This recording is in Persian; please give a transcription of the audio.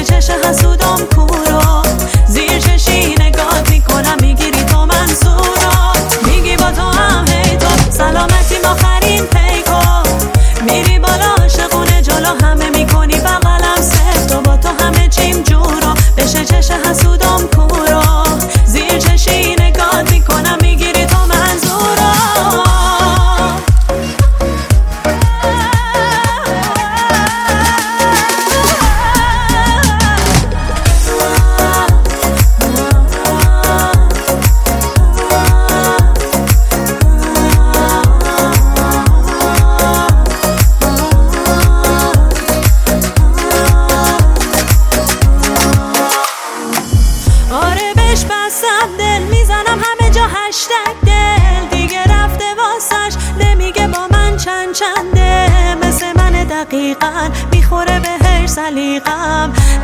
چش حسودم کورو، زیر چشی نگات میکنم میگیری تو منظورو، میگی با تو هم هی تو سلامتی آخرین پیکو، میری بالا عاشقونه جلو همه میکنی بغلم سفت و با تو همه چیم جورو، بشه چش حسودم کورو، زیر چشی نگات میکنم میگیری تو منظورو. آره بهش بستم دل میزنم همه جا هشتگ دل، دیگه رفته واسش نمیگه با من چند چنده، مثل من دقیقا میخوره بهش سلیقم،